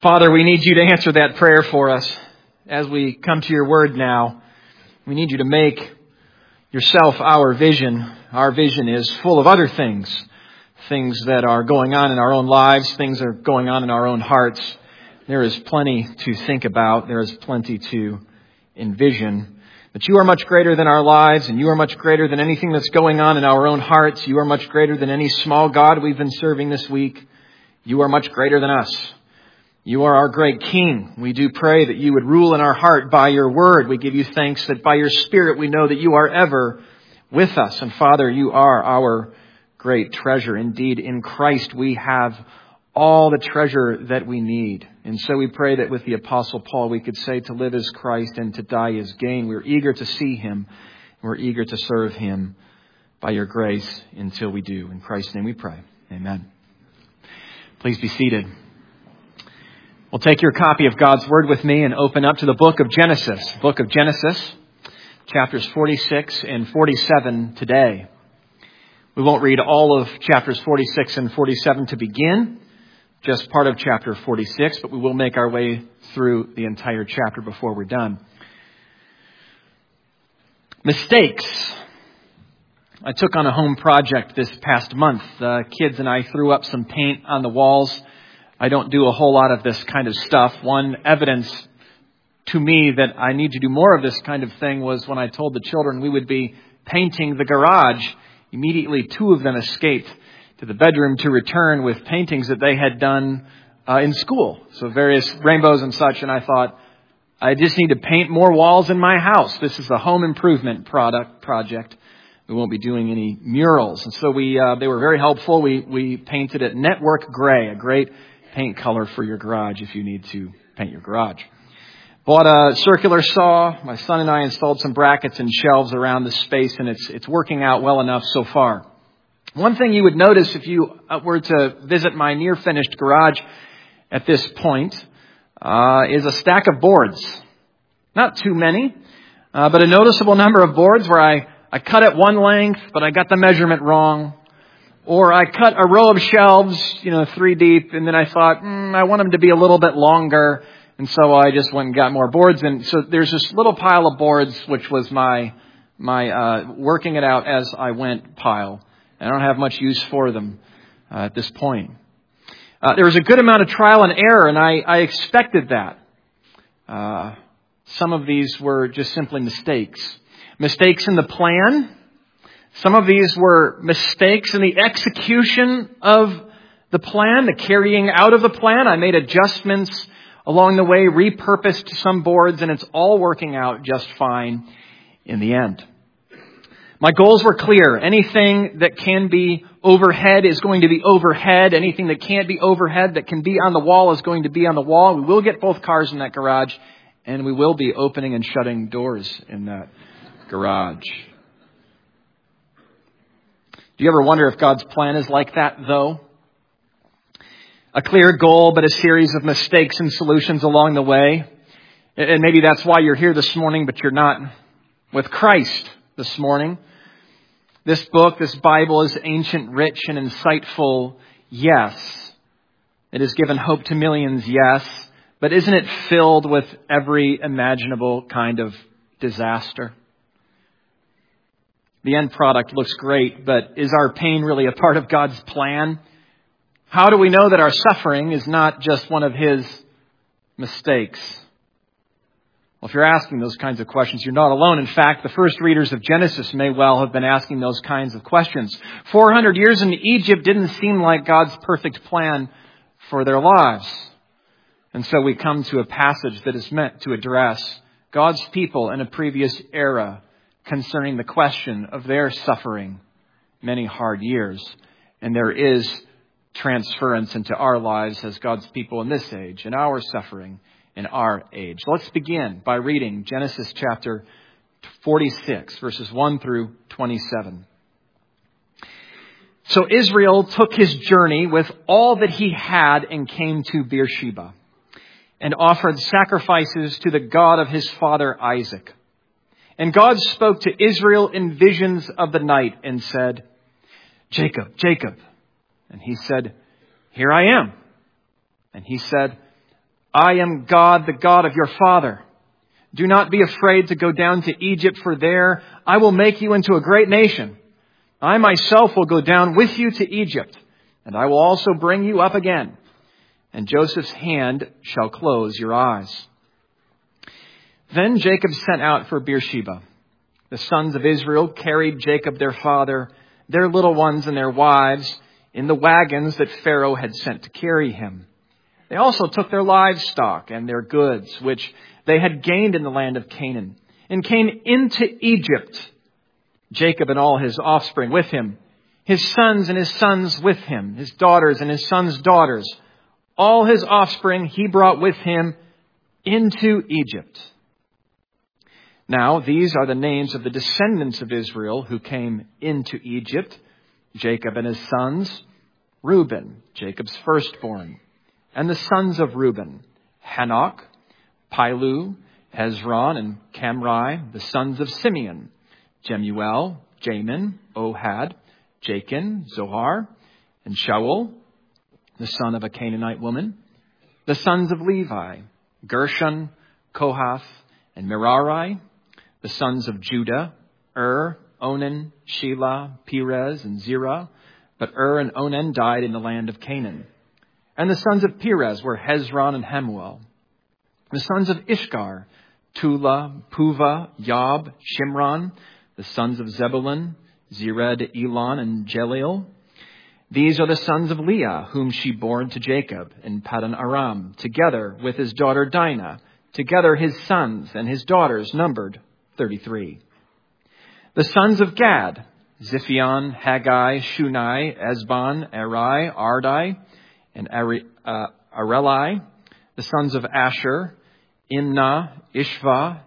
Father, we need you to answer that prayer for us as we come to your word now. We need you to make yourself our vision. Our vision is full of other things that are going on in our own lives, things that are going on in our own hearts. There is plenty to think about. There is plenty to envision. But you are much greater than our lives, and you are much greater than anything that's going on in our own hearts. You are much greater than any small god we've been serving this week. You are much greater than us. You are our great King. We do pray that you would rule in our heart by your word. We give you thanks that by your Spirit we know that you are ever with us. And Father, you are our great treasure. Indeed, in Christ we have all the treasure that we need. And so we pray that with the Apostle Paul we could say to live is Christ and to die is gain. We're eager to see him. We're eager to serve him by your grace until we do. In Christ's name we pray. Amen. Please be seated. Well, take your copy of God's Word with me and open up to the book of Genesis. Book of Genesis, chapters 46 and 47 today. We won't read all of chapters 46 and 47 to begin, just part of chapter 46, but we will make our way through the entire chapter before we're done. Mistakes. I took on a home project this past month. The kids and I threw up some paint on the walls. I don't do a whole lot of this kind of stuff. One evidence to me that I need to do more of this kind of thing was when I told the children we would be painting the garage. Immediately, two of them escaped to the bedroom to return with paintings that they had done in school. So various rainbows and such. And I thought, I just need to paint more walls in my house. This is a home improvement project. We won't be doing any murals. And so they were very helpful. We painted it network gray, a great paint color for your garage if you need to paint your garage. Bought a circular saw. My son and I installed some brackets and shelves around the space, and it's working out well enough so far. One thing you would notice if you were to visit my near-finished garage at this point is a stack of boards. Not too many, but a noticeable number of boards where I cut it one length, but I got the measurement wrong. Or I cut a row of shelves, 3 deep, and then I thought, I want them to be a little bit longer. And so I just went and got more boards. And so there's this little pile of boards, which was my working it out as I went pile. I don't have much use for them at this point. There was a good amount of trial and error, and I expected that. Some of these were just simply mistakes. Mistakes in the plan. Some of these were mistakes in the execution of the plan, the carrying out of the plan. I made adjustments along the way, repurposed some boards, and it's all working out just fine in the end. My goals were clear. Anything that can be overhead is going to be overhead. Anything that can't be overhead, that can be on the wall, is going to be on the wall. We will get both cars in that garage, and we will be opening and shutting doors in that garage. Do you ever wonder if God's plan is like that, though? A clear goal, but a series of mistakes and solutions along the way. And maybe that's why you're here this morning, but you're not with Christ this morning. This book, this Bible, is ancient, rich, and insightful, yes. It has given hope to millions, yes. But isn't it filled with every imaginable kind of disaster? The end product looks great, but is our pain really a part of God's plan? How do we know that our suffering is not just one of His mistakes? Well, if you're asking those kinds of questions, you're not alone. In fact, the first readers of Genesis may well have been asking those kinds of questions. 400 years in Egypt didn't seem like God's perfect plan for their lives. And so we come to a passage that is meant to address God's people in a previous era concerning the question of their suffering many hard years. And there is transference into our lives as God's people in this age, in our suffering, in our age. Let's begin by reading Genesis chapter 46, verses 1 through 27. So Israel took his journey with all that he had and came to Beersheba and offered sacrifices to the God of his father Isaac. And God spoke to Israel in visions of the night and said, "Jacob, Jacob." And he said, "Here I am." And he said, I am God, the God of your father. Do not be afraid to go down to Egypt, for there I will make you into a great nation. I myself will go down with you to Egypt, and I will also bring you up again. And Joseph's hand shall close your eyes. Then Jacob sent out for Beersheba. The sons of Israel carried Jacob their father, their little ones and their wives, in the wagons that Pharaoh had sent to carry him. They also took their livestock and their goods, which they had gained in the land of Canaan, and came into Egypt. Jacob and all his offspring with him, his sons and his sons with him, his daughters and his sons' daughters. All his offspring he brought with him into Egypt. Now, these are the names of the descendants of Israel who came into Egypt. Jacob and his sons, Reuben, Jacob's firstborn, and the sons of Reuben, Hanok, Pilu, Hezron, and Camri, the sons of Simeon, Jemuel, Jamin, Ohad, Jachin, Zohar, and Shaul, the son of a Canaanite woman, the sons of Levi, Gershon, Kohath, and Merari, the sons of Judah, Onan, Shelah, Perez, and Zerah. But and Onan died in the land of Canaan. And the sons of Perez were Hezron and Hamuel. The sons of Ishkar, Tula, Puva, Yob, Shimron. The sons of Zebulun, Zered, Elon, and Jaleel. These are the sons of Leah, whom she bore to Jacob in Paddan Aram, together with his daughter Dinah, together his sons and his daughters numbered 33. The sons of Gad, Ziphion, Haggai, Shunai, Esbon, Eri, Ardai, and Areli. The sons of Asher, Imnah, Ishvi,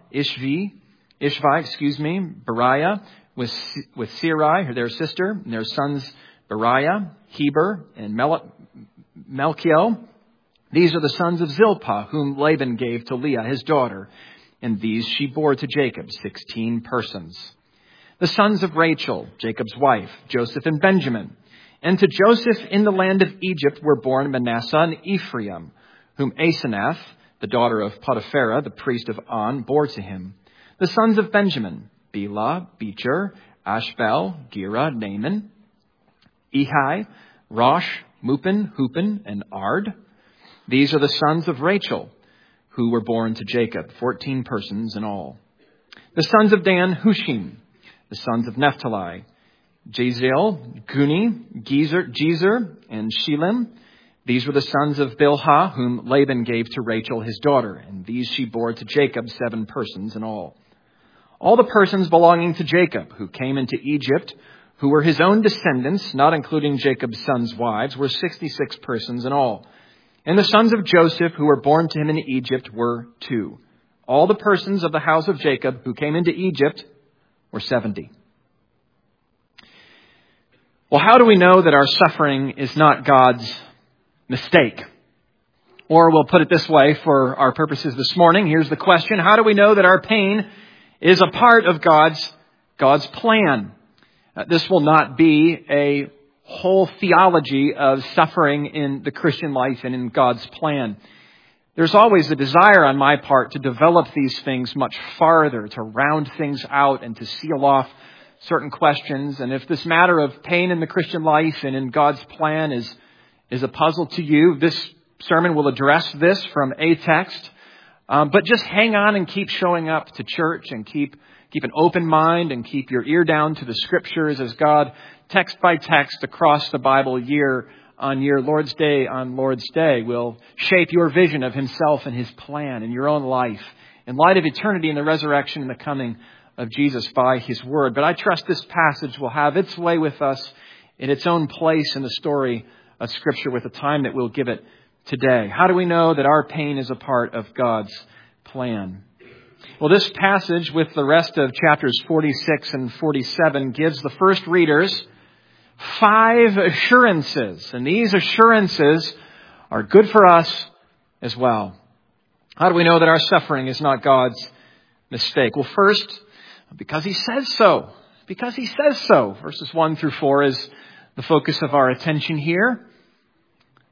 Beriah, with Sarai, their sister, and their sons Beriah, Heber, and Melchiel. These are the sons of Zilpah, whom Laban gave to Leah, his daughter, and these she bore to Jacob, 16 persons. The sons of Rachel, Jacob's wife, Joseph and Benjamin. And to Joseph in the land of Egypt were born Manasseh and Ephraim, whom Asenath, the daughter of Potipharah, the priest of On, bore to him. The sons of Benjamin, Bela, Becher, Ashbel, Gera, Naaman, Ehi, Rosh, Mupin, Hupin, and Ard. These are the sons of Rachel, who were born to Jacob, 14 persons in all. The sons of Dan, Hushim. The sons of Naphtali, Jaziel, Guni, Jezer, and Shelim. These were the sons of Bilhah, whom Laban gave to Rachel, his daughter, and these she bore to Jacob, 7 persons in all. All the persons belonging to Jacob who came into Egypt, who were his own descendants, not including Jacob's sons' wives, were 66 persons in all. And the sons of Joseph who were born to him in Egypt were 2. All the persons of the house of Jacob who came into Egypt were 70. Well, how do we know that our suffering is not God's mistake? Or we'll put it this way for our purposes this morning. Here's the question. How do we know that our pain is a part of God's plan? This will not be a whole theology of suffering in the Christian life and in God's plan. There's always a desire on my part to develop these things much farther, to round things out and to seal off certain questions. And if this matter of pain in the Christian life and in God's plan is a puzzle to you, this sermon will address this from a text. But just hang on and keep showing up to church and keep an open mind and keep your ear down to the scriptures as God, text by text across the Bible, year on year, Lord's Day on Lord's Day, will shape your vision of himself and his plan in your own life in light of eternity and the resurrection and the coming of Jesus by his word. But I trust this passage will have its way with us in its own place in the story of Scripture with the time that we'll give it today. How do we know that our pain is a part of God's plan? Well, this passage with the rest of chapters 46 and 47 gives the first readers 5 assurances. And these assurances are good for us as well. How do we know that our suffering is not God's mistake? Well, first, because he says so. Because he says so. Verses 1 through 4 is the focus of our attention here.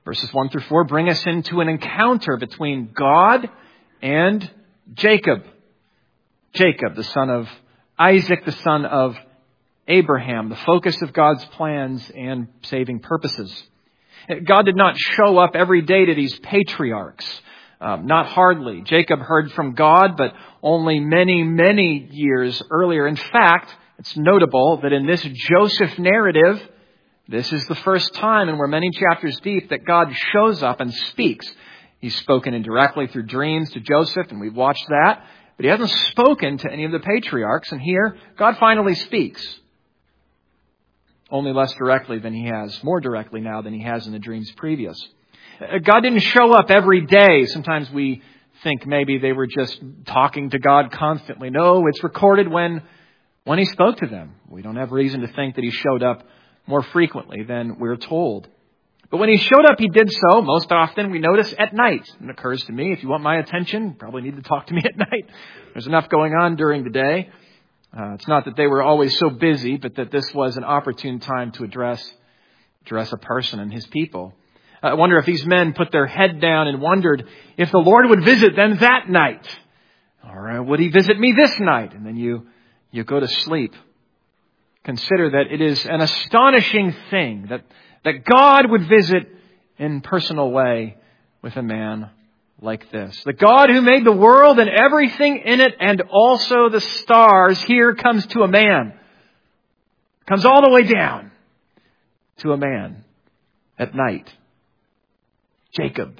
Verses 1 through 4 bring us into an encounter between God and Jacob. Jacob, the son of Isaac, the son of Abraham, the focus of God's plans and saving purposes. God did not show up every day to these patriarchs. Not hardly. Jacob heard from God, but only many, many years earlier. In fact, it's notable that in this Joseph narrative, this is the first time, and we're many chapters deep, that God shows up and speaks. He's spoken indirectly through dreams to Joseph, and we've watched that. But he hasn't spoken to any of the patriarchs. And here, God finally speaks. Only less directly than he has, more directly now than he has in the dreams previous. God didn't show up every day. Sometimes we think maybe they were just talking to God constantly. No, it's recorded when he spoke to them. We don't have reason to think that he showed up more frequently than we're told. But when he showed up, he did so, most often, we notice, at night. It occurs to me, if you want my attention, you probably need to talk to me at night. There's enough going on during the day. It's not that they were always so busy, but that this was an opportune time to address a person and his people. I wonder if these men put their head down and wondered if the Lord would visit them that night. Or would he visit me this night? And then you go to sleep. Consider that it is an astonishing thing that God would visit in personal way with a man like this. The God who made the world and everything in it and also the stars here comes to a man. Comes all the way down to a man at night. Jacob.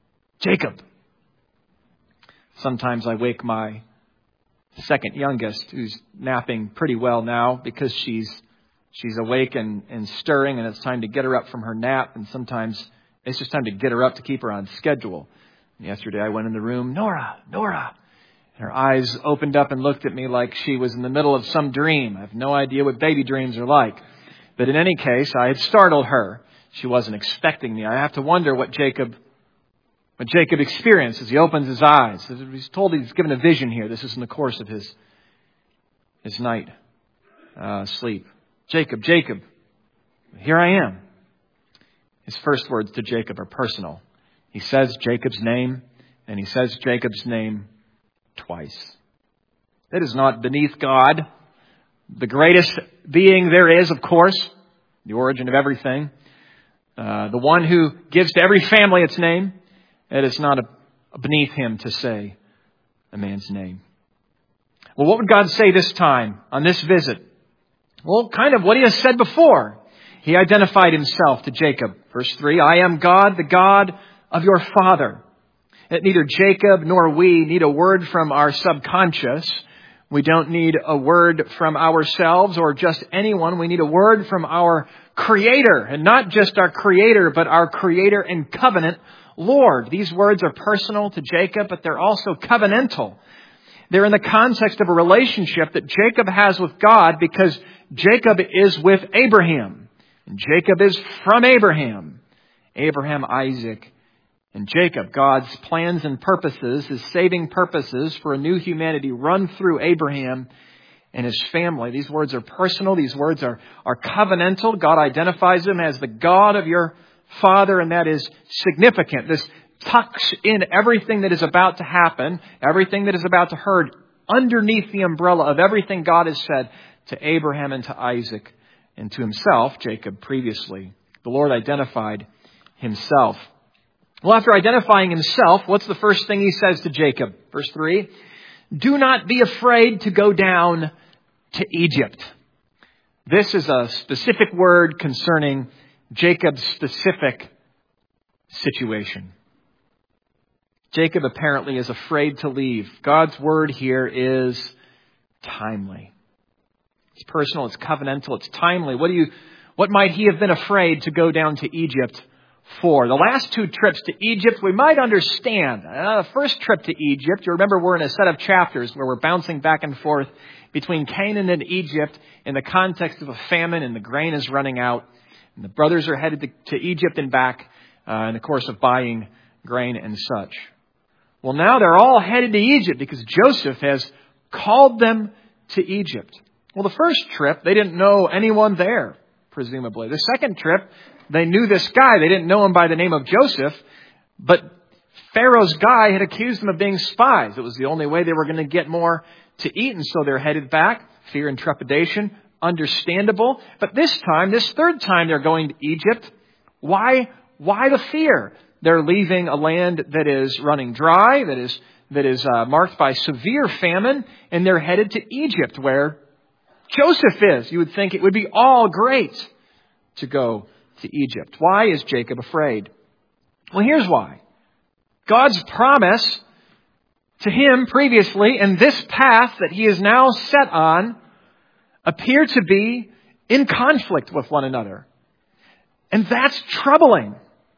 Sometimes I wake my second youngest, who's napping pretty well now because she's awake and stirring, and it's time to get her up from her nap. And sometimes it's just time to get her up to keep her on schedule. And yesterday I went in the room, Nora. And her eyes opened up and looked at me like she was in the middle of some dream. I have no idea what baby dreams are like. But in any case, I had startled her. She wasn't expecting me. I have to wonder what Jacob experienced as he opens his eyes. He's told he's given a vision here. This is in the course of his night sleep. Jacob, here I am. His first words to Jacob are personal. He says Jacob's name, and he says Jacob's name twice. It is not beneath God, the greatest being there is, of course, the origin of everything. The one who gives to every family its name. It is not beneath him to say a man's name. Well, what would God say this time on this visit? Well, kind of what he has said before. He identified himself to Jacob. Verse 3, I am God, the God of your father. Neither Jacob nor we need a word from our subconscious. We don't need a word from ourselves or just anyone. We need a word from our Creator. And not just our Creator, but our Creator and covenant Lord. These words are personal to Jacob, but they're also covenantal. They're in the context of a relationship that Jacob has with God because Jacob is with Abraham. And Jacob is from Abraham. Abraham, Isaac, and Jacob. God's plans and purposes, his saving purposes for a new humanity run through Abraham and his family. These words are personal. These words are covenantal. God identifies him as the God of your father, and that is significant. This tucks in everything that is about to happen, everything that is about to occur underneath the umbrella of everything God has said to Abraham and to Isaac and to himself, Jacob, previously. The Lord identified himself. Well, after identifying himself, what's the first thing he says to Jacob? Verse 3, do not be afraid to go down to Egypt. This is a specific word concerning Jacob's specific situation. Jacob apparently is afraid to leave. God's word here is timely. It's personal, it's covenantal, it's timely. What might he have been afraid to go down to Egypt for? The last two trips to Egypt, we might understand. The first trip to Egypt, you remember we're in a set of chapters where we're bouncing back and forth between Canaan and Egypt in the context of a famine, and the grain is running out. And the brothers are headed to Egypt and back in the course of buying grain and such. Well, now they're all headed to Egypt because Joseph has called them to Egypt. Well, the first trip, they didn't know anyone there, presumably. The second trip, They knew this guy. They didn't know him by the name of Joseph, but Pharaoh's guy had accused them of being spies. It was the only way they were going to get more to eat, and so they're headed back. Fear and trepidation, understandable. But this time, this third time they're going to Egypt. Why the fear? They're leaving a land that is running dry, that is marked by severe famine, and they're headed to Egypt, where Joseph is. You would think it would be all great to go to Egypt. Why is Jacob afraid? Well, here's why. God's promise to him previously and this path that he is now set on appear to be in conflict with one another. And that's troubling.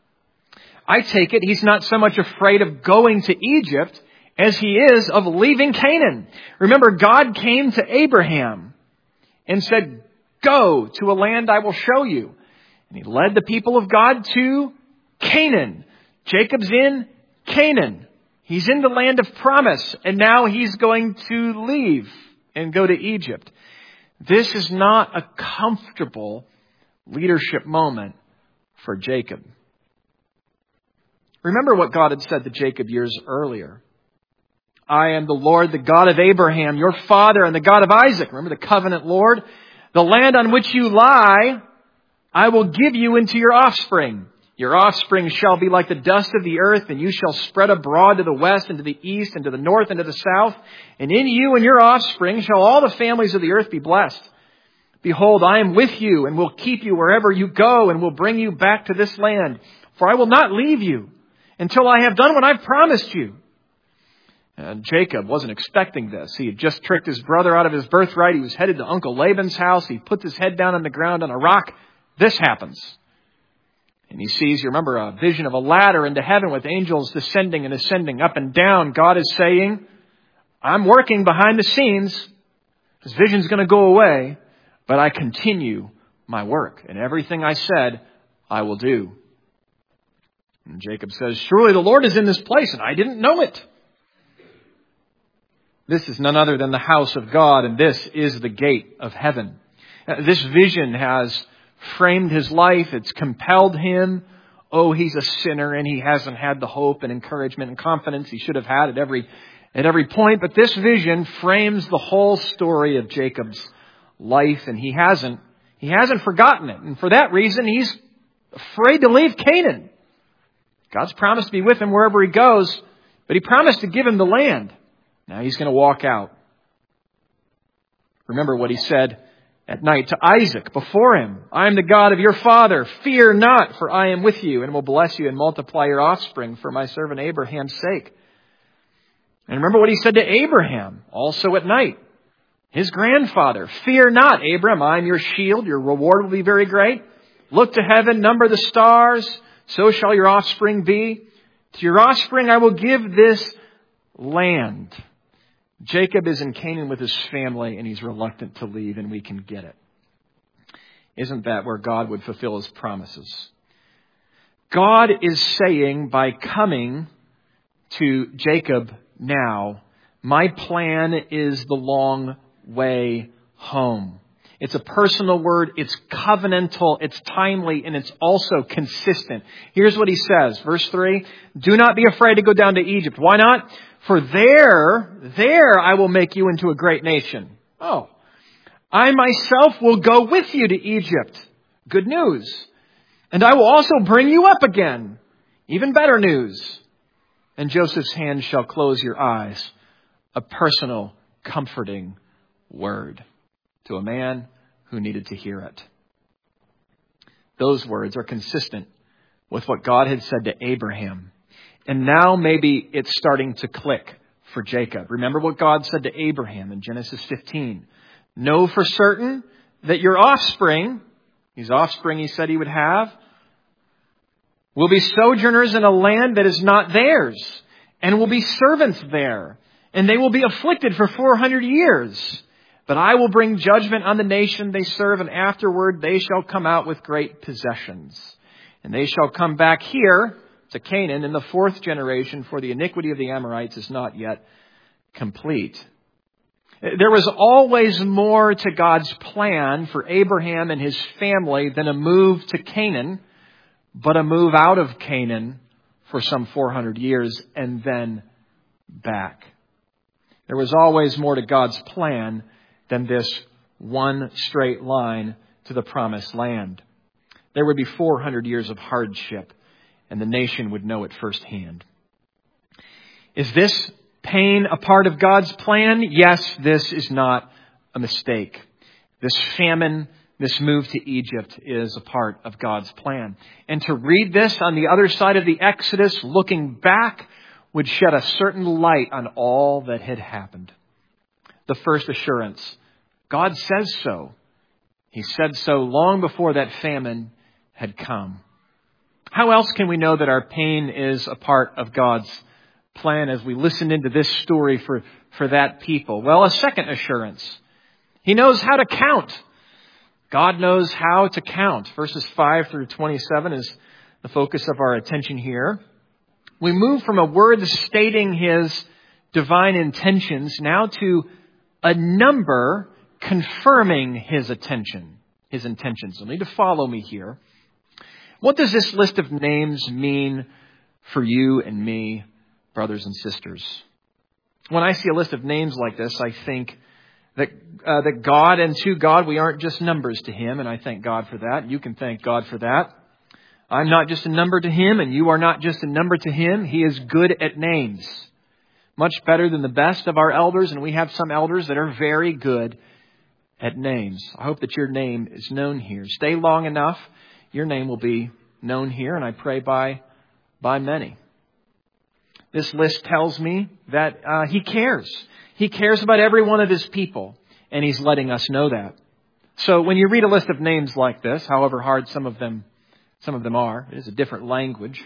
I take it he's not so much afraid of going to Egypt as he is of leaving Canaan. Remember, God came to Abraham and said, "Go to a land I will show you." And he led the people of God to Canaan. Jacob's in Canaan. He's in the land of promise, and now he's going to leave and go to Egypt. This is not a comfortable leadership moment for Jacob. Remember what God had said to Jacob years earlier. "I am the Lord, the God of Abraham, your father, and the God of Isaac." Remember the covenant Lord? "The land on which you lie, I will give you into your offspring. Your offspring shall be like the dust of the earth, and you shall spread abroad to the west and to the east and to the north and to the south. And in you and your offspring shall all the families of the earth be blessed. Behold, I am with you and will keep you wherever you go and will bring you back to this land. For I will not leave you until I have done what I've promised you." And Jacob wasn't expecting this. He had just tricked his brother out of his birthright. He was headed to Uncle Laban's house. He puts his head down on the ground on a rock. This happens. And he sees, you remember, a vision of a ladder into heaven with angels descending and ascending up and down. God is saying, "I'm working behind the scenes. This vision's going to go away, but I continue my work. And everything I said, I will do." And Jacob says, "Surely the Lord is in this place, and I didn't know it." This is none other than the house of God, and this is the gate of heaven. This vision has framed his life. It's compelled him. Oh, he's a sinner, and he hasn't had the hope and encouragement and confidence he should have had at every point. But this vision frames the whole story of Jacob's life, and he hasn't forgotten it. And for that reason, he's afraid to leave Canaan. God's promised to be with him wherever he goes, but he promised to give him the land. Now he's going to walk out. Remember what he said at night to Isaac before him. "I am the God of your father. Fear not, for I am with you and will bless you and multiply your offspring for my servant Abraham's sake." And remember what he said to Abraham also at night. His grandfather. "Fear not, Abram, I am your shield. Your reward will be very great. Look to heaven, number the stars. So shall your offspring be. To your offspring I will give this land." Jacob is in Canaan with his family, and he's reluctant to leave, and we can get it. Isn't that where God would fulfill his promises? God is saying by coming to Jacob now, my plan is the long way home. It's a personal word. It's covenantal. It's timely, and it's also consistent. Here's what he says. Verse 3, "Do not be afraid to go down to Egypt." Why not? "For there I will make you into a great nation." Oh, "I myself will go with you to Egypt." Good news. "And I will also bring you up again." Even better news. "And Joseph's hand shall close your eyes." A personal, comforting word to a man who needed to hear it. Those words are consistent with what God had said to Abraham. And now maybe it's starting to click for Jacob. Remember what God said to Abraham in Genesis 15. "Know for certain that your offspring," his offspring he said he would have, "will be sojourners in a land that is not theirs, and will be servants there, and they will be afflicted for 400 years. But I will bring judgment on the nation they serve, and afterward they shall come out with great possessions. And they shall come back here to Canaan in the 4th generation, for the iniquity of the Amorites is not yet complete." There was always more to God's plan for Abraham and his family than a move to Canaan. but a move out of Canaan for some 400 years and then back. There was always more to God's plan than this one straight line to the promised land. There would be 400 years of hardship, and the nation would know it firsthand. Is this pain a part of God's plan? Yes, this is not a mistake. This famine, this move to Egypt is a part of God's plan. And to read this on the other side of the Exodus, looking back, would shed a certain light on all that had happened. The first assurance, God says so. He said so long before that famine had come. How else can we know that our pain is a part of God's plan as we listen into this story for that people? Well, a second assurance. He knows how to count. God knows how to count. Verses 5 through 27 is the focus of our attention here. We move from a word stating His divine intentions now to a number confirming His intentions. You'll need to follow me here. What does this list of names mean for you and me, brothers and sisters? When I see a list of names like this, I think that God, and to God, we aren't just numbers to Him, and I thank God for that. You can thank God for that. I'm not just a number to Him, and you are not just a number to Him. He is good at names. Much better than the best of our elders, and we have some elders that are very good at names. I hope that your name is known here. Stay long enough, your name will be known here, and I pray by many. This list tells me that He cares. He cares about every one of His people, and He's letting us know that. So when you read a list of names like this, however hard some of them are, it is a different language.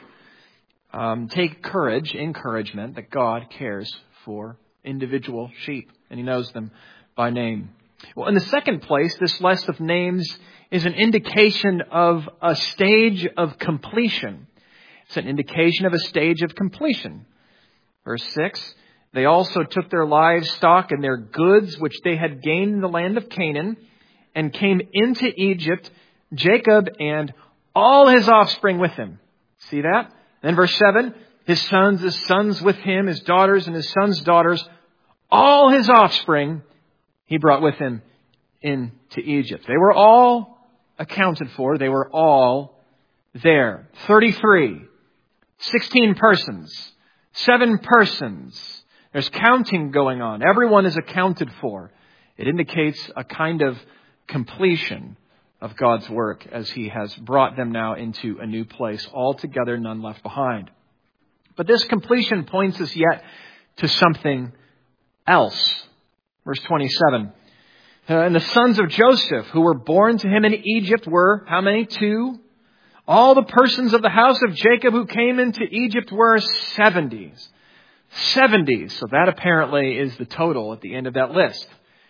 Take courage, encouragement that God cares for individual sheep, and He knows them by name. Well, in the second place, this list of names is an indication of a stage of completion. It's an indication of a stage of completion. Verse 6, they also took their livestock and their goods, which they had gained in the land of Canaan, and came into Egypt, Jacob and all his offspring with him. See that? Then verse 7, his sons with him, his daughters and his sons' daughters, all his offspring he brought with him into Egypt. They were all accounted for. They were all there. 33, 16 persons, 7 persons. There's counting going on. Everyone is accounted for. It indicates a kind of completion of God's work as He has brought them now into a new place, altogether none left behind. But this completion points us yet to something else. Verse 27. And the sons of Joseph who were born to him in Egypt were, how many? 2. All the persons of the house of Jacob who came into Egypt were 70. 70. So that apparently is the total at the end of that list.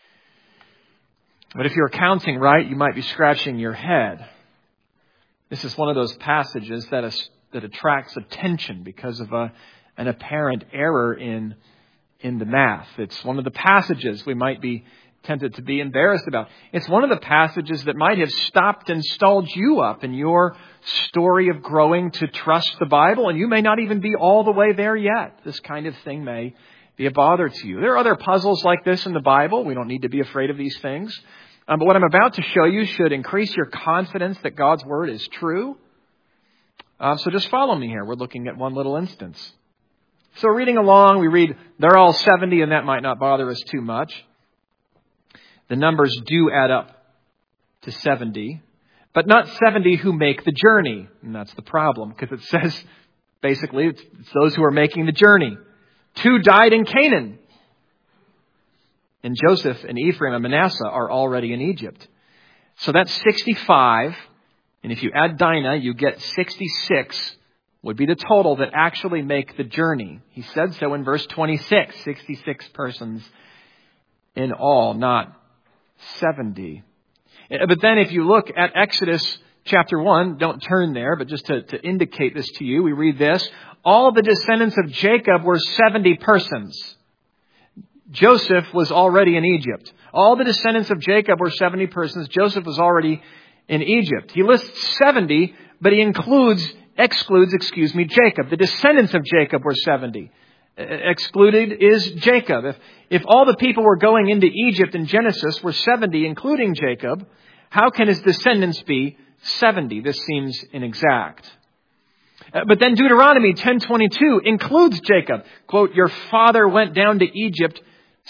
But if you're counting right, you might be scratching your head. This is one of those passages that attracts attention because of an apparent error in the math. It's one of the passages we might be tempted to be embarrassed about. It's one of the passages that might have stopped and stalled you up in your story of growing to trust the Bible, and you may not even be all the way there yet. This kind of thing may be a bother to you. There are other puzzles like this in the Bible. We don't need to be afraid of these things. But what I'm about to show you should increase your confidence that God's Word is true. So just follow me here. We're looking at one little instance. So reading along, we read, they're all 70, and that might not bother us too much. The numbers do add up to 70, but not 70 who make the journey. And that's the problem, because it says, basically, it's those who are making the journey. 2 died in Canaan. And Joseph and Ephraim and Manasseh are already in Egypt. So that's 65. And if you add Dinah, you get 66 would be the total that actually make the journey. He said so in verse 26, 66 persons in all, not 70. But then if you look at Exodus chapter 1, don't turn there, but just to indicate this to you, we read this. All the descendants of Jacob were 70 persons. Joseph was already in Egypt. All the descendants of Jacob were 70 persons. Joseph was already in Egypt. He lists 70, but he excludes Jacob. The descendants of Jacob were 70. Excluded is Jacob. If all the people were going into Egypt in Genesis were 70, including Jacob, how can his descendants be 70? This seems inexact. But then Deuteronomy 10:22 includes Jacob. Quote, your fathers went down to Egypt,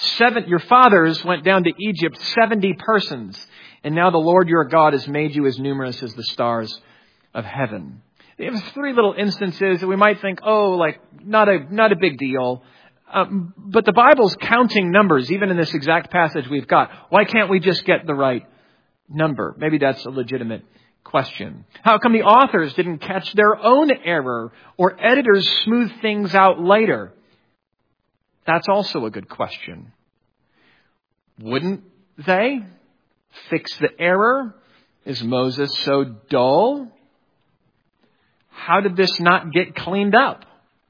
70 persons. And now the Lord your God has made you as numerous as the stars of heaven. They have 3 little instances that we might think, not a big deal. But the Bible's counting numbers, even in this exact passage we've got. Why can't we just get the right number? Maybe that's a legitimate question. How come the authors didn't catch their own error or editors smooth things out later? That's also a good question. Wouldn't they fix the error? Is Moses so dull? How did this not get cleaned up?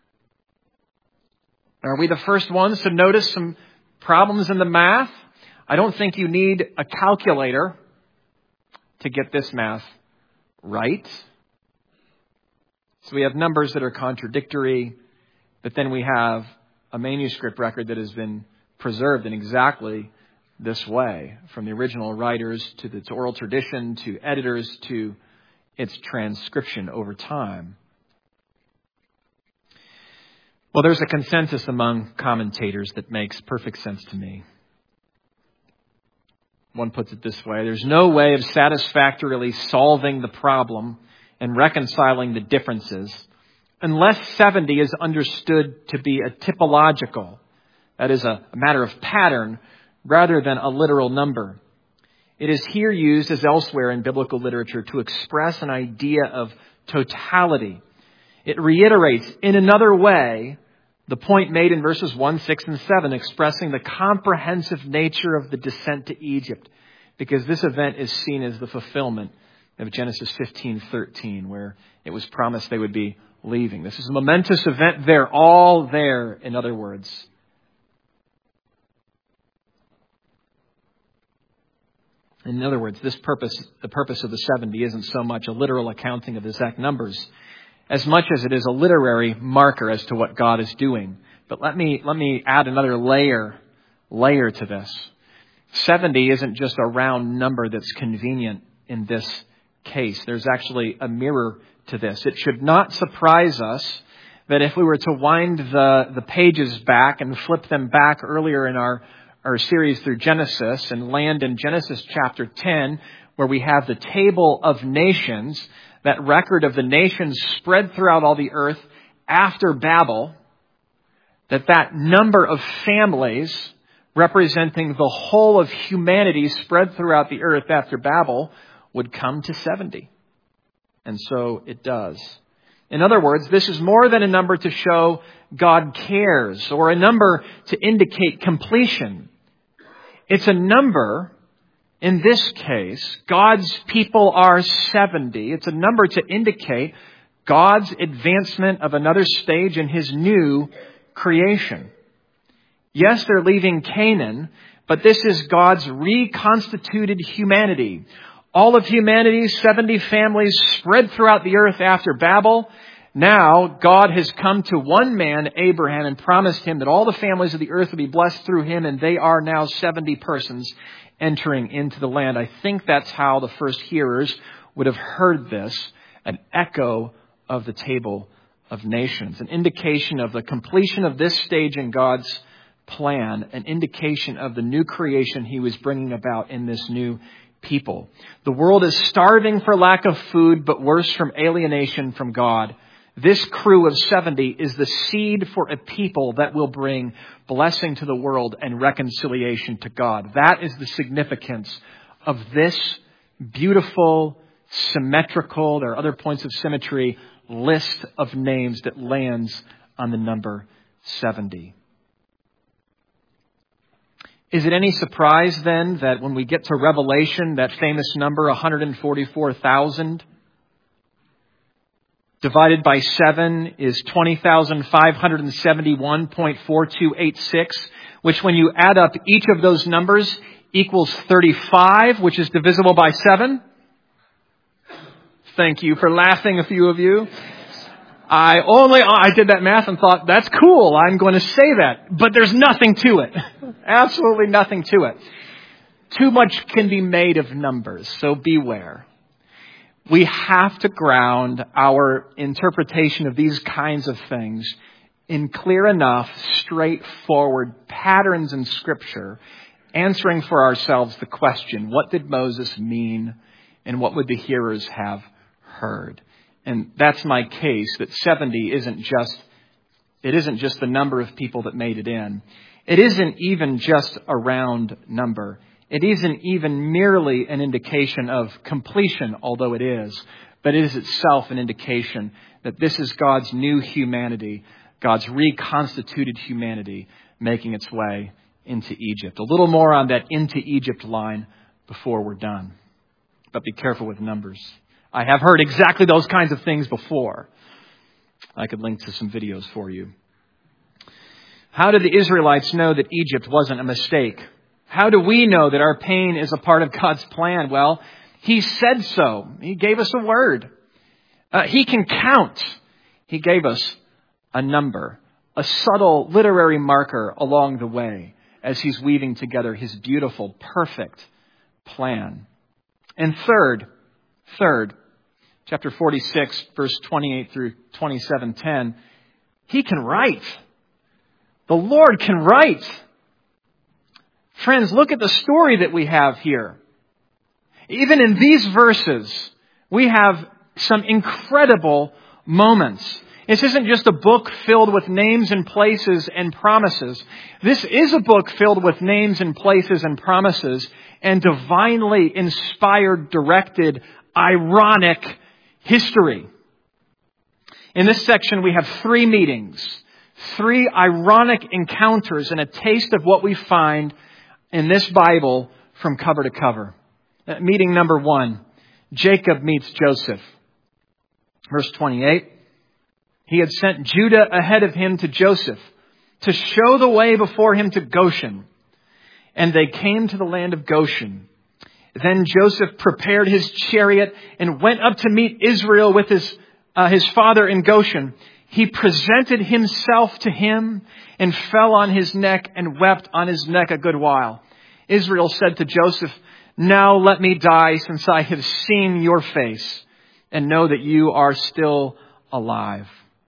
Are we the first ones to notice some problems in the math? I don't think you need a calculator to get this math right. So we have numbers that are contradictory, but then we have a manuscript record that has been preserved in exactly this way, from the original writers to its oral tradition to editors to its transcription over time. Well, there's a consensus among commentators that makes perfect sense to me. One puts it this way: there's no way of satisfactorily solving the problem and reconciling the differences unless 70 is understood to be a typological, that is a matter of pattern, rather than a literal number. It is here used, as elsewhere in biblical literature, to express an idea of totality. It reiterates in another way the point made in verses 1, 6, and 7, expressing the comprehensive nature of the descent to Egypt, because this event is seen as the fulfillment of Genesis 15:13, where it was promised they would be leaving. This is a momentous event. They're all there, in other words. In other words, the purpose of the 70 isn't so much a literal accounting of the exact numbers, as much as it is a literary marker as to what God is doing. But let me add another layer to this. 70 isn't just a round number that's convenient in this case. There's actually a mirror to this. It should not surprise us that if we were to wind the pages back and flip them back earlier in our series through Genesis and land in Genesis chapter 10, where we have the table of nations, that record of the nations spread throughout all the earth after Babel, that number of families representing the whole of humanity spread throughout the earth after Babel would come to 70. And so it does. In other words, this is more than a number to show God cares or a number to indicate completion. It's a number, in this case, God's people are 70. It's a number to indicate God's advancement of another stage in His new creation. Yes, they're leaving Canaan, but this is God's reconstituted humanity. All of humanity, 70 families spread throughout the earth after Babel. Now, God has come to one man, Abraham, and promised him that all the families of the earth will be blessed through him, and they are now 70 persons entering into the land. I think that's how the first hearers would have heard this, an echo of the table of nations, an indication of the completion of this stage in God's plan, an indication of the new creation He was bringing about in this new people. The world is starving for lack of food, but worse from alienation from God. This crew of 70 is the seed for a people that will bring blessing to the world and reconciliation to God. That is the significance of this beautiful, symmetrical, there are other points of symmetry, list of names that lands on the number 70. Is it any surprise then that when we get to Revelation, that famous number 144,000 divided by 7 is 20,571.4286, which when you add up each of those numbers equals 35, which is divisible by 7? Thank you for laughing, a few of you. I did that math and thought, that's cool. I'm going to say that. But there's nothing to it. Absolutely nothing to it. Too much can be made of numbers, so beware. We have to ground our interpretation of these kinds of things in clear enough, straightforward patterns in Scripture, answering for ourselves the question, what did Moses mean and what would the hearers have heard? And that's my case, that 70 isn't just the number of people that made it in. It isn't even just a round number. It isn't even merely an indication of completion, although it is. But it is itself an indication that this is God's new humanity, God's reconstituted humanity making its way into Egypt. A little more on that into Egypt line before we're done. But be careful with numbers. I have heard exactly those kinds of things before. I could link to some videos for you. How did the Israelites know that Egypt wasn't a mistake? How do we know that our pain is a part of God's plan? Well, He said so. He gave us a word. He can count. He gave us a number, a subtle literary marker along the way as He's weaving together His beautiful, perfect plan. And third, chapter 46, verse 28 through 27:10, He can write. The Lord can write. Friends, look at the story that we have here. Even in these verses, we have some incredible moments. This isn't just a book filled with names and places and promises. This is a book filled with names and places and promises and divinely inspired, directed, ironic history. In this section, we have 3 meetings, 3 ironic encounters, and a taste of what we find in this Bible from cover to cover. Meeting number 1, Jacob meets Joseph. Verse 28, he had sent Judah ahead of him to Joseph to show the way before him to Goshen. And they came to the land of Goshen. Then Joseph prepared his chariot and went up to meet Israel with his father in Goshen. He presented himself to him and fell on his neck and wept on his neck a good while. Israel said to Joseph, "Now let me die, since I have seen your face and know that you are still alive."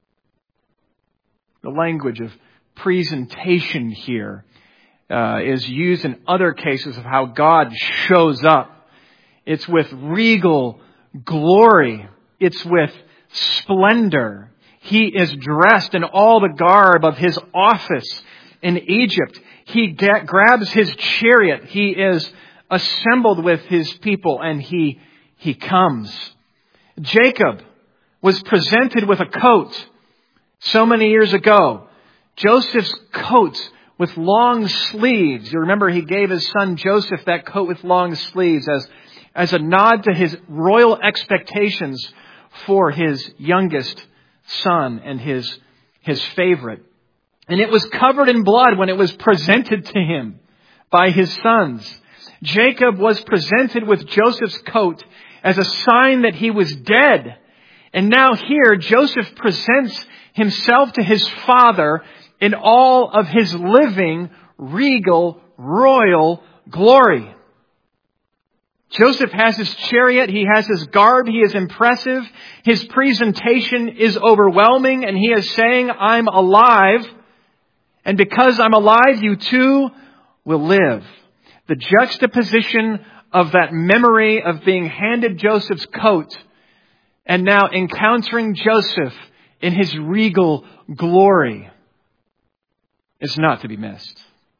The language of presentation here is used in other cases of how God shows up. It's with regal glory. It's with splendor. He is dressed in all the garb of his office in Egypt. He grabs his chariot. He is assembled with his people, and he comes. Jacob was presented with a coat so many years ago. Joseph's coat with long sleeves. You remember he gave his son Joseph that coat with long sleeves as a nod to his royal expectations for his youngest son and his favorite. And it was covered in blood when it was presented to him by his sons. Jacob was presented with Joseph's coat as a sign that he was dead. And now here, Joseph presents himself to his father in all of his living, regal, royal glory. Joseph has his chariot. He has his garb. He is impressive. His presentation is overwhelming. And he is saying, "I'm alive. And because I'm alive, you too will live." The juxtaposition of that memory of being handed Joseph's coat and now encountering Joseph in his regal glory is not to be missed.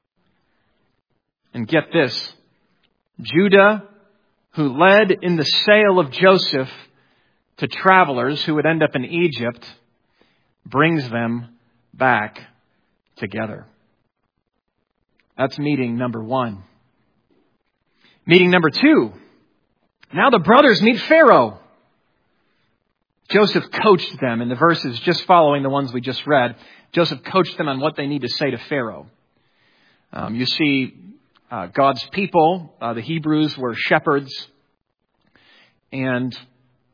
And get this, Judah, who led in the sale of Joseph to travelers who would end up in Egypt, brings them back together. That's meeting number 1. Meeting number 2. Now the brothers meet Pharaoh. Joseph coached them in the verses just following the ones we just read. Joseph coached them on what they need to say to Pharaoh. You see, God's people, the Hebrews, were shepherds. And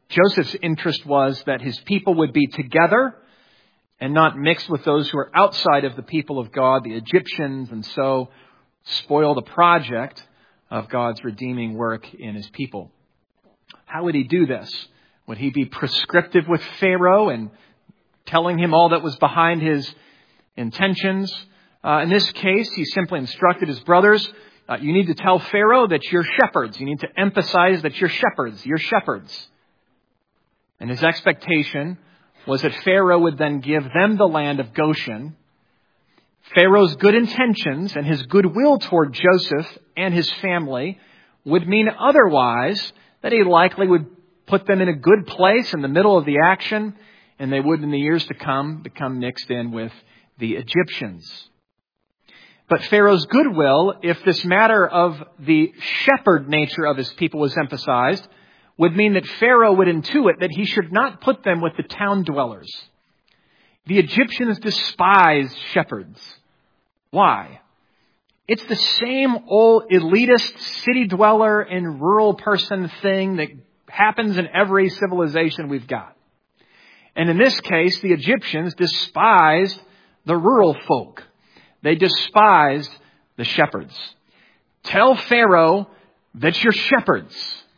Joseph's interest was that his people would be together and not mixed with those who are outside of the people of God, the Egyptians, and so spoil the project of God's redeeming work in his people. How would he do this? Would he be prescriptive with Pharaoh and telling him all that was behind his intentions? In this case, he simply instructed his brothers, you need to tell Pharaoh that you're shepherds. You need to emphasize that you're shepherds. You're shepherds. And his expectation was that Pharaoh would then give them the land of Goshen. Pharaoh's good intentions and his goodwill toward Joseph and his family would mean otherwise that he likely would put them in a good place in the middle of the action, and they would in the years to come become mixed in with the Egyptians. But Pharaoh's goodwill, if this matter of the shepherd nature of his people was emphasized, would mean that Pharaoh would intuit that he should not put them with the town dwellers. The Egyptians despised shepherds. Why? It's the same old elitist city dweller and rural person thing that happens in every civilization we've got. And in this case, the Egyptians despised the rural folk. They despised the shepherds. Tell Pharaoh that you're shepherds.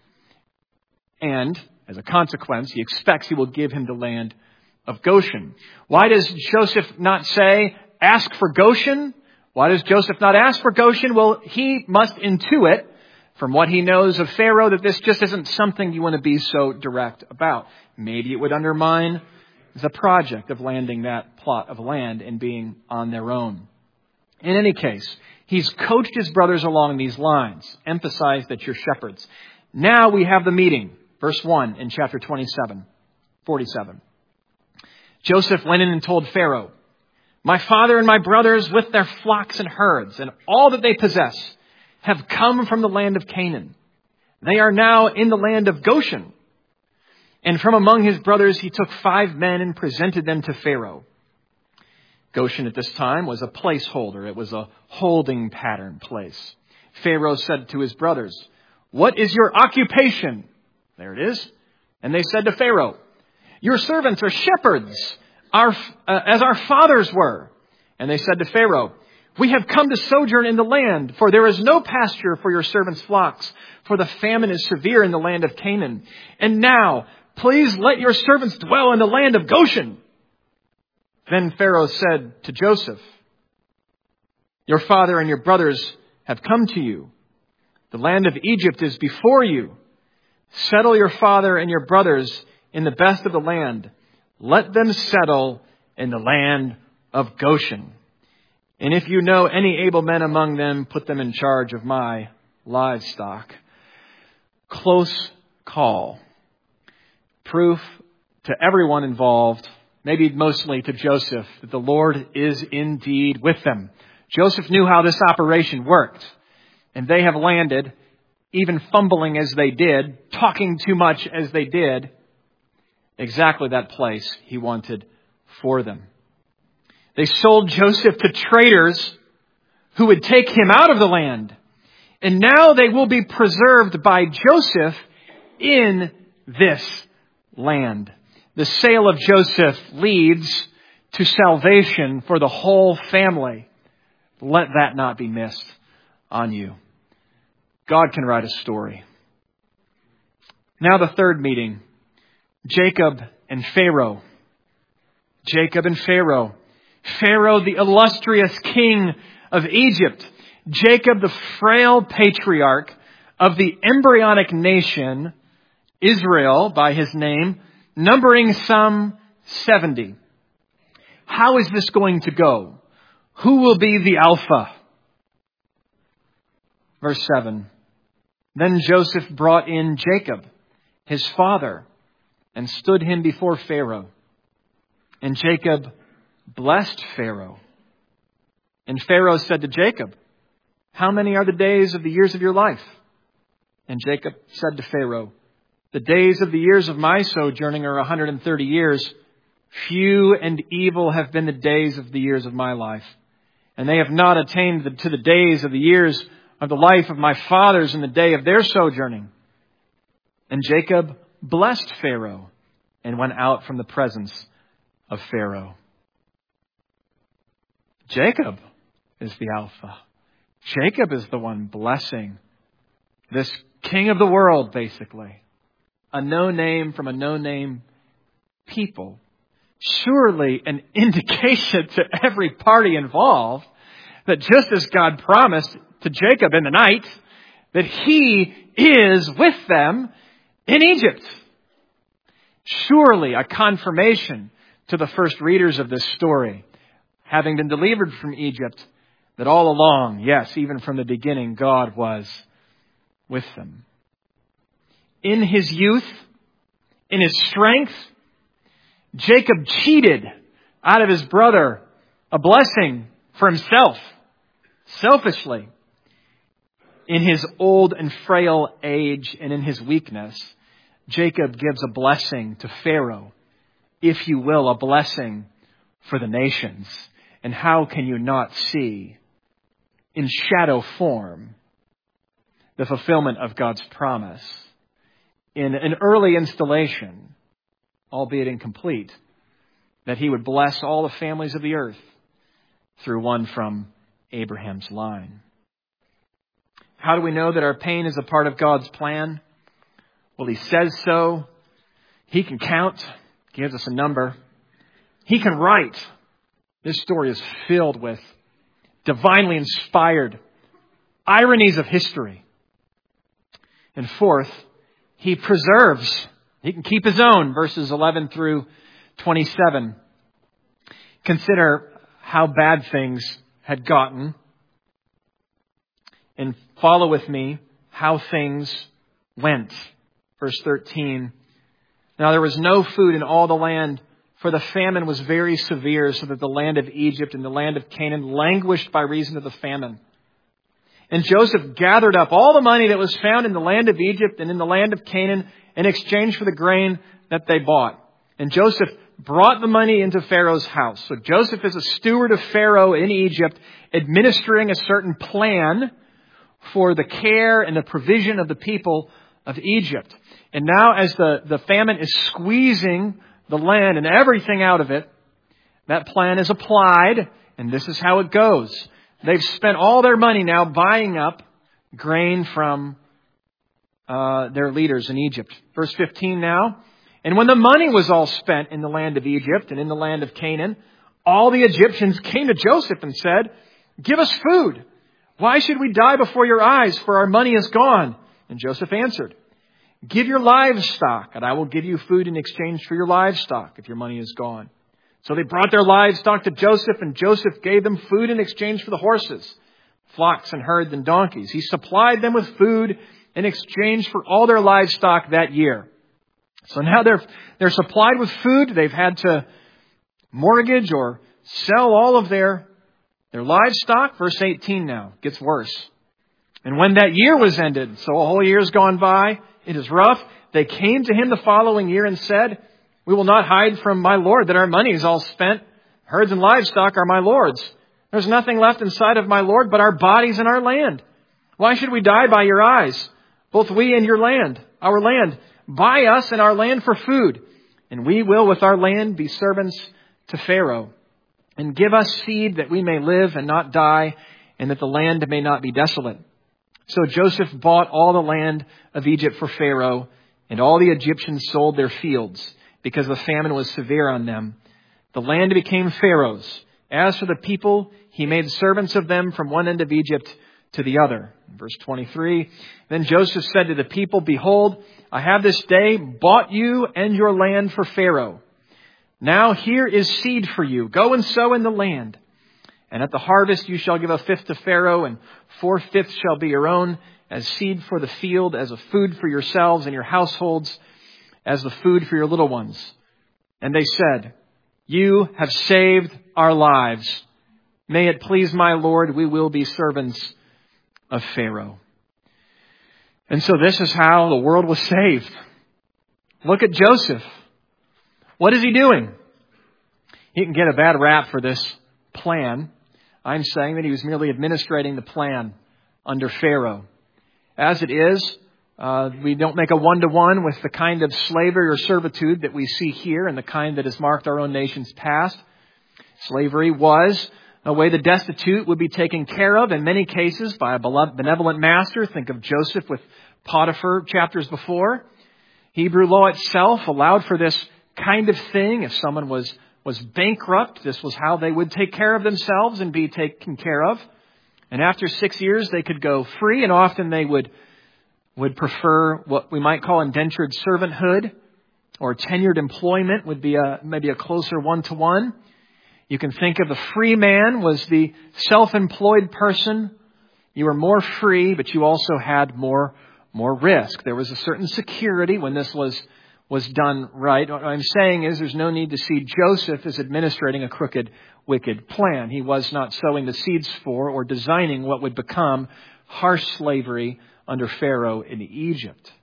And, as a consequence, he expects he will give him the land of Goshen. Why does Joseph not say, ask for Goshen? Why does Joseph not ask for Goshen? Well, he must intuit from what he knows of Pharaoh that this just isn't something you want to be so direct about. Maybe it would undermine the project of landing that plot of land and being on their own. In any case, he's coached his brothers along these lines. Emphasize that you're shepherds. Now we have the meeting. Verse 1 in chapter 47. Joseph went in and told Pharaoh, my father and my brothers with their flocks and herds and all that they possess have come from the land of Canaan. They are now in the land of Goshen. And from among his brothers he took 5 men and presented them to Pharaoh. Goshen at this time was a placeholder. It was a holding pattern place. Pharaoh said to his brothers, what is your occupation? There it is. And they said to Pharaoh, your servants are shepherds, as our fathers were. And they said to Pharaoh, we have come to sojourn in the land, for there is no pasture for your servants' flocks, for the famine is severe in the land of Canaan. And now, please let your servants dwell in the land of Goshen. Then Pharaoh said to Joseph, your father and your brothers have come to you. The land of Egypt is before you. Settle your father and your brothers in the best of the land. Let them settle in the land of Goshen. And if you know any able men among them, put them in charge of my livestock. Close call. Proof to everyone involved, maybe mostly to Joseph, that the Lord is indeed with them. Joseph knew how this operation worked. And they have landed, even fumbling as they did, talking too much as they did, exactly that place he wanted for them. They sold Joseph to traders who would take him out of the land. And now they will be preserved by Joseph in this land. The sale of Joseph leads to salvation for the whole family. Let that not be missed on you. God can write a story. Now the third meeting. Jacob and Pharaoh. Jacob and Pharaoh. Pharaoh, the illustrious king of Egypt. Jacob, the frail patriarch of the embryonic nation, Israel by his name, numbering some 70. How is this going to go? Who will be the Alpha? Verse 7. Then Joseph brought in Jacob, his father, and stood him before Pharaoh. And Jacob blessed Pharaoh. And Pharaoh said to Jacob, how many are the days of the years of your life? And Jacob said to Pharaoh, the days of the years of my sojourning are 130 years. Few and evil have been the days of the years of my life. And they have not attained to the days of the years of the life of my fathers in the day of their sojourning. And Jacob blessed Pharaoh and went out from the presence of Pharaoh. Jacob is the Alpha. Jacob is the one blessing this king of the world, basically. A no-name from a no-name people. Surely an indication to every party involved that just as God promised to Jacob in the night, that He is with them in Egypt. Surely a confirmation to the first readers of this story, having been delivered from Egypt, that all along, yes, even from the beginning, God was with them. In his youth, in his strength, Jacob cheated out of his brother a blessing for himself, selfishly. In his old and frail age and in his weakness, Jacob gives a blessing to Pharaoh, if you will, a blessing for the nations. And how can you not see, in shadow form, the fulfillment of God's promise in an early installation, albeit incomplete, that He would bless all the families of the earth through one from Abraham's line. How do we know that our pain is a part of God's plan? Well, He says so. He can count. He gives us a number. He can write. This story is filled with divinely inspired ironies of history. And fourth, He preserves. He can keep His own, verses 11 through 27. Consider how bad things had gotten. And follow with me how things went. Verse 13. Now there was no food in all the land, for the famine was very severe, so that the land of Egypt and the land of Canaan languished by reason of the famine. And Joseph gathered up all the money that was found in the land of Egypt and in the land of Canaan in exchange for the grain that they bought. And Joseph brought the money into Pharaoh's house. So Joseph is a steward of Pharaoh in Egypt, administering a certain plan for the care and the provision of the people of Egypt. And now as the famine is squeezing the land and everything out of it, that plan is applied, and this is how it goes. They've spent all their money now buying up grain from their leaders in Egypt. Verse 15 now. And when the money was all spent in the land of Egypt and in the land of Canaan, all the Egyptians came to Joseph and said, "Give us food. Why should we die before your eyes? For our money is gone." And Joseph answered, "Give your livestock, and I will give you food in exchange for your livestock if your money is gone." So they brought their livestock to Joseph, and Joseph gave them food in exchange for the horses, flocks and herds and donkeys. He supplied them with food in exchange for all their livestock that year. So now they're supplied with food. They've had to mortgage or sell all of their livestock. Verse 18 now gets worse. And when that year was ended, so a whole year's gone by, it is rough. They came to him the following year and said, "We will not hide from my Lord that our money is all spent. Herds and livestock are my Lord's. There's nothing left inside of my Lord but our bodies and our land. Why should we die by your eyes? Both we and your land, our land. Buy us and our land for food, and we will with our land be servants to Pharaoh. And give us seed that we may live and not die, and that the land may not be desolate." So Joseph bought all the land of Egypt for Pharaoh, and all the Egyptians sold their fields, because the famine was severe on them. The land became Pharaoh's. As for the people, he made servants of them from one end of Egypt to the other. Verse 23, Then Joseph said to the people, "Behold, I have this day bought you and your land for Pharaoh. Now here is seed for you. Go and sow in the land. And at the harvest you shall give a fifth to Pharaoh, and 4/5 shall be your own, as seed for the field, as a food for yourselves and your households, as the food for your little ones." And they said, "You have saved our lives. May it please my Lord, we will be servants of Pharaoh." And so this is how the world was saved. Look at Joseph. What is he doing? He can get a bad rap for this plan. I'm saying that he was merely administrating the plan under Pharaoh. As it is, We don't make a one-to-one with the kind of slavery or servitude that we see here and the kind that has marked our own nation's past. Slavery was a way the destitute would be taken care of in many cases by a benevolent master. Think of Joseph with Potiphar chapters before. Hebrew law itself allowed for this kind of thing. If someone was bankrupt, this was how they would take care of themselves and be taken care of. And after 6 years, they could go free, and often they would prefer what we might call indentured servanthood, or tenured employment would be maybe a closer one-to-one. You can think of a free man was the self-employed person. You were more free, but you also had more risk. There was a certain security when this was done right. What I'm saying is there's no need to see Joseph as administrating a crooked, wicked plan. He was not sowing the seeds for or designing what would become harsh slavery under Pharaoh in Egypt.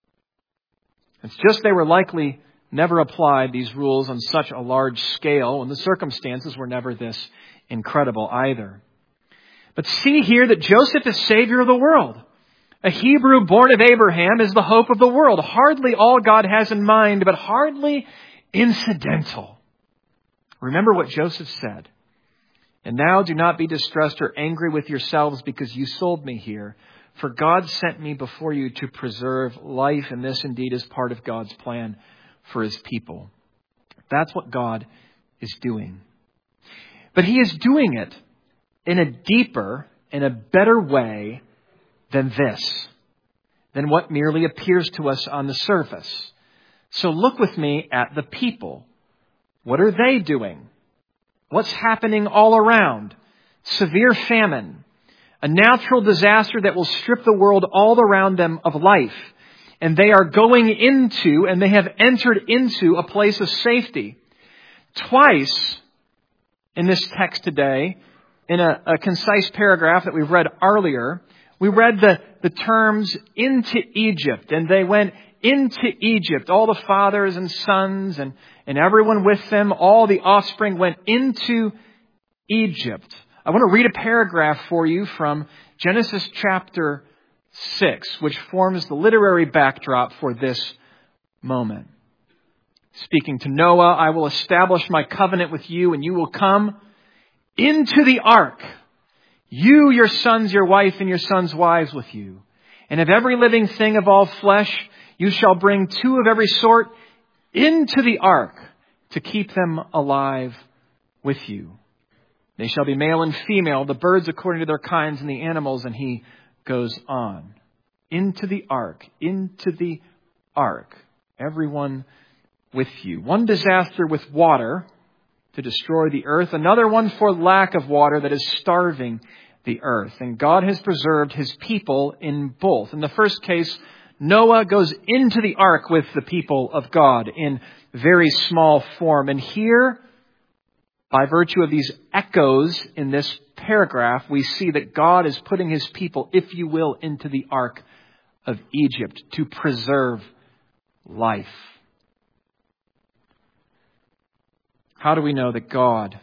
It's just they were likely never applied these rules on such a large scale, and the circumstances were never this incredible either. But see here that Joseph is Savior of the world. A Hebrew born of Abraham is the hope of the world. Hardly all God has in mind, but hardly incidental. Remember what Joseph said. And now do not be distressed or angry with yourselves because you sold me here. For God sent me before you to preserve life, and this indeed is part of God's plan for His people. That's what God is doing. But He is doing it in a deeper, in a better way than this, than what merely appears to us on the surface. So look with me at the people. What are they doing? What's happening all around? Severe famine. A natural disaster that will strip the world all around them of life. And they are going into, and they have entered into a place of safety. Twice in this text today, in a concise paragraph that we've read earlier, we read the terms into Egypt. And they went into Egypt. All the fathers and sons and everyone with them, all the offspring went into Egypt. I want to read a paragraph for you from Genesis chapter 6, which forms the literary backdrop for this moment. Speaking to Noah, I will establish my covenant with you, and you will come into the ark. You, your sons, your wife, and your sons' wives with you. And of every living thing of all flesh, you shall bring 2 of every sort into the ark to keep them alive with you. They shall be male and female, the birds according to their kinds, and the animals. And he goes on. Into the ark, everyone with you. One disaster with water to destroy the earth, another one for lack of water that is starving the earth. And God has preserved His people in both. In the first case, Noah goes into the ark with the people of God in very small form. And here, by virtue of these echoes in this paragraph, we see that God is putting His people, if you will, into the ark of Egypt to preserve life. How do we know that God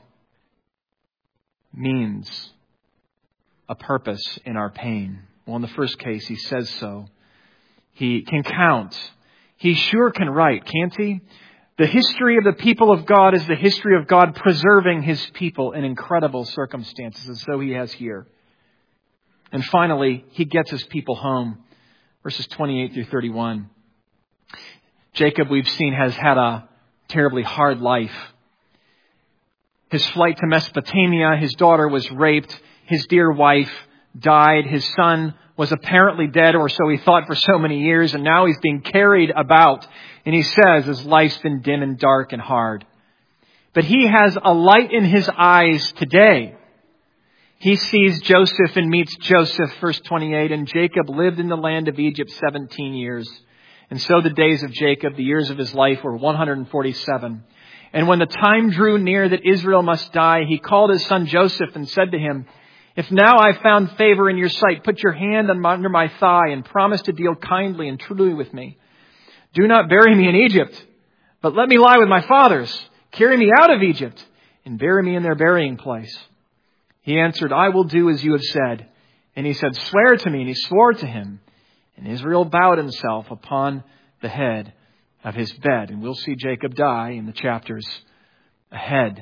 means a purpose in our pain? Well, in the first case, He says so. He can count. He sure can write, can't He? The history of the people of God is the history of God preserving His people in incredible circumstances, and so He has here. And finally, He gets His people home. Verses 28 through 31. Jacob, we've seen, has had a terribly hard life. His flight to Mesopotamia, his daughter was raped, his dear wife died, his son was apparently dead, or so he thought for so many years, and now he's being carried about. And he says his life's been dim and dark and hard. But he has a light in his eyes today. He sees Joseph and meets Joseph, verse 28, and Jacob lived in the land of Egypt 17 years. And so the days of Jacob, the years of his life, were 147. And when the time drew near that Israel must die, he called his son Joseph and said to him, if now I've found favor in your sight, put your hand under my thigh and promise to deal kindly and truly with me. Do not bury me in Egypt, but let me lie with my fathers. Carry me out of Egypt and bury me in their burying place. He answered, I will do as you have said. And he said, swear to me. And he swore to him. And Israel bowed himself upon the head of his bed. And we'll see Jacob die in the chapters ahead.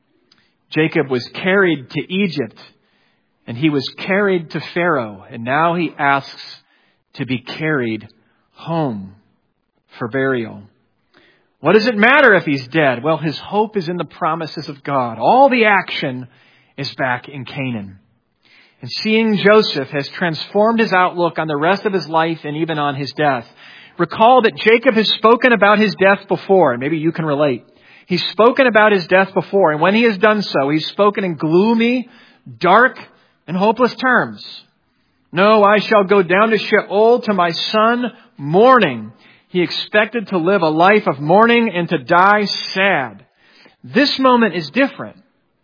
Jacob was carried to Egypt, and he was carried to Pharaoh. And now he asks to be carried home for burial. What does it matter if he's dead? Well, his hope is in the promises of God. All the action is back in Canaan. And seeing Joseph has transformed his outlook on the rest of his life and even on his death. Recall that Jacob has spoken about his death before, and maybe you can relate. He's spoken about his death before, and when he has done so, he's spoken in gloomy, dark, and hopeless terms. No, I shall go down to Sheol to my son mourning. He expected to live a life of mourning and to die sad. This moment is different.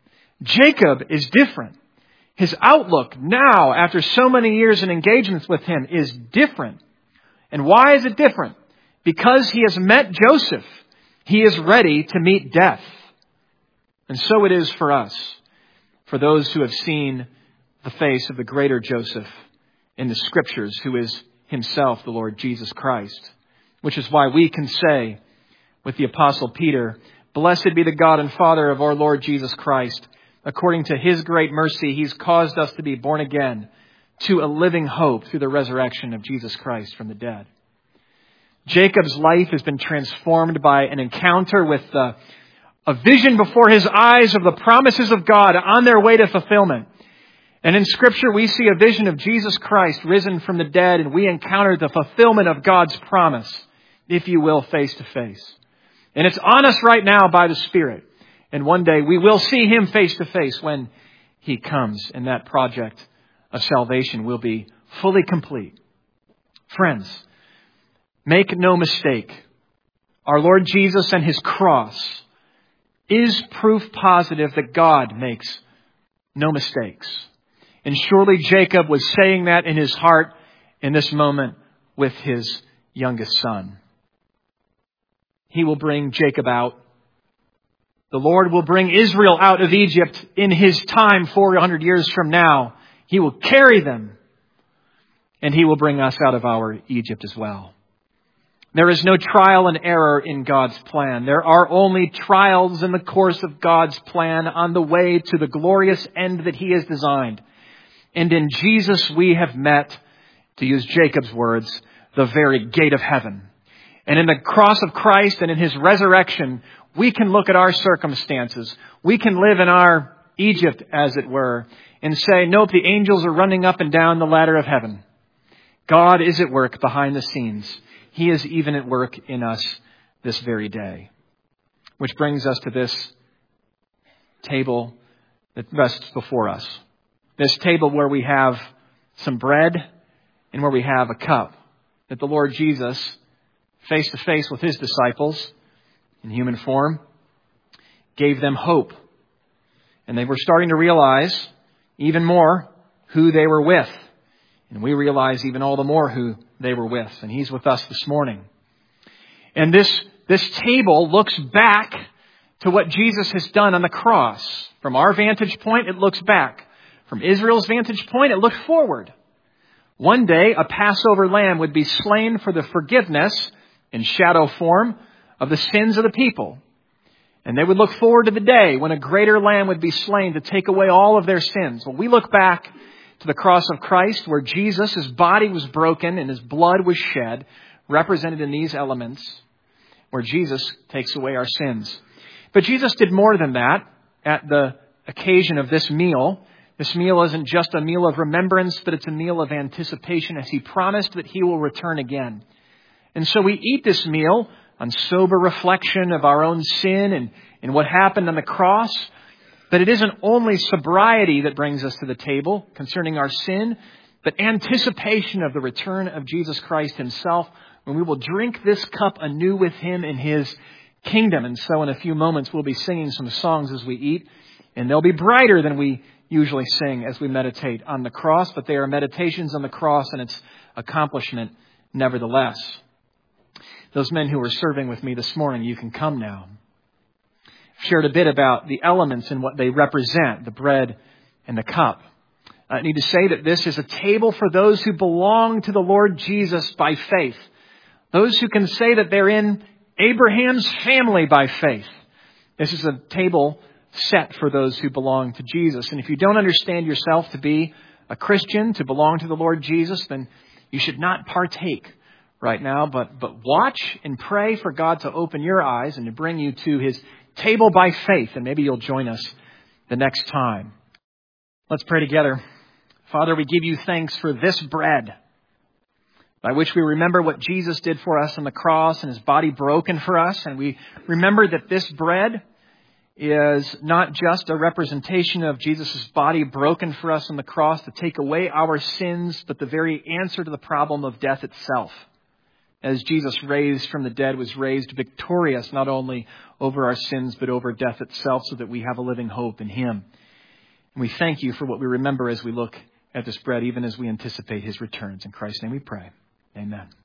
Jacob is different. His outlook now, after so many years in engagements with him, is different. And why is it different? Because he has met Joseph. He is ready to meet death. And so it is for us, for those who have seen the face of the greater Joseph in the Scriptures, who is himself the Lord Jesus Christ. Which is why we can say with the Apostle Peter, "Blessed be the God and Father of our Lord Jesus Christ. According to His great mercy, He's caused us to be born again to a living hope through the resurrection of Jesus Christ from the dead." Jacob's life has been transformed by an encounter with a vision before his eyes of the promises of God on their way to fulfillment. And in Scripture, we see a vision of Jesus Christ risen from the dead, and we encounter the fulfillment of God's promise, if you will, face to face. And it's on us right now by the Spirit. And one day we will see Him face to face when He comes, and that project of salvation will be fully complete. Friends, make no mistake. Our Lord Jesus and His cross is proof positive that God makes no mistakes. And surely Jacob was saying that in his heart in this moment with his youngest son. He will bring Jacob out. The Lord will bring Israel out of Egypt in His time 400 years from now. He will carry them. And He will bring us out of our Egypt as well. There is no trial and error in God's plan. There are only trials in the course of God's plan on the way to the glorious end that He has designed. And in Jesus we have met, to use Jacob's words, the very gate of heaven. And in the cross of Christ and in His resurrection, we can look at our circumstances. We can live in our Egypt, as it were, and say, nope, the angels are running up and down the ladder of heaven. God is at work behind the scenes. He is even at work in us this very day. Which brings us to this table that rests before us. This table where we have some bread and where we have a cup that the Lord Jesus, face to face with His disciples in human form, gave them hope. And they were starting to realize even more who they were with. And we realize even all the more who they were with. And He's with us this morning. And this table looks back to what Jesus has done on the cross. From our vantage point, it looks back. From Israel's vantage point, it looked forward. One day, a Passover lamb would be slain for the forgiveness, in shadow form, of the sins of the people. And they would look forward to the day when a greater lamb would be slain to take away all of their sins. Well, we look back to the cross of Christ, where Jesus, His body was broken and His blood was shed, represented in these elements, where Jesus takes away our sins. But Jesus did more than that at the occasion of this meal. This meal isn't just a meal of remembrance, but it's a meal of anticipation, as He promised that He will return again. And so we eat this meal on sober reflection of our own sin and what happened on the cross. But it isn't only sobriety that brings us to the table concerning our sin, but anticipation of the return of Jesus Christ Himself, when we will drink this cup anew with Him in His kingdom. And so in a few moments, we'll be singing some songs as we eat, and they'll be brighter than we usually sing as we meditate on the cross, but they are meditations on the cross and its accomplishment nevertheless. Those men who were serving with me this morning, you can come now. I've shared a bit about the elements and what they represent, the bread and the cup. I need to say that this is a table for those who belong to the Lord Jesus by faith. Those who can say that they're in Abraham's family by faith. This is a table set for those who belong to Jesus. And if you don't understand yourself to be a Christian, to belong to the Lord Jesus, then you should not partake right now, but watch and pray for God to open your eyes and to bring you to His table by faith. And maybe you'll join us the next time. Let's pray together. Father, we give you thanks for this bread, by which we remember what Jesus did for us on the cross and His body broken for us. And we remember that this bread is not just a representation of Jesus' body broken for us on the cross to take away our sins, but the very answer to the problem of death itself. As Jesus raised from the dead was raised victorious not only over our sins, but over death itself, so that we have a living hope in Him. And we thank you for what we remember as we look at this bread, even as we anticipate His returns. In Christ's name we pray. Amen.